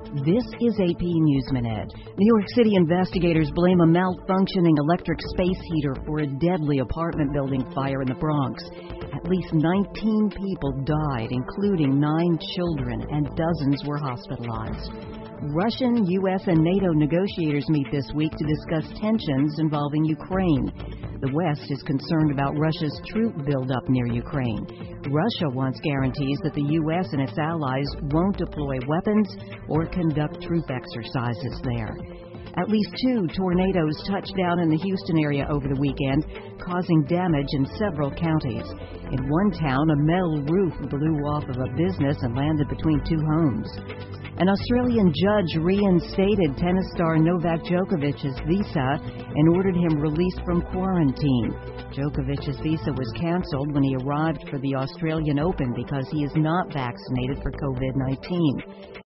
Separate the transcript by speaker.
Speaker 1: This is AP News Minute. New York City investigators blame a malfunctioning electric space heater for a deadly apartment building fire in the Bronx. At least 19 people died, including 9 children, and dozens were hospitalized. Russian, U.S., and NATO negotiators meet this week to discuss tensions involving Ukraine. The West is concerned about Russia's troop buildup near Ukraine. Russia wants guarantees that the U.S. and its allies won't deploy weapons or conduct troop exercises there. At least 2 tornadoes touched down in the Houston area over the weekend, causing damage in several counties. In one town, a metal roof blew off of a business and landed between 2 homes. An Australian judge reinstated tennis star Novak Djokovic's visa and ordered him released from quarantine. Djokovic's visa was canceled when he arrived for the Australian Open because he is not vaccinated for COVID-19.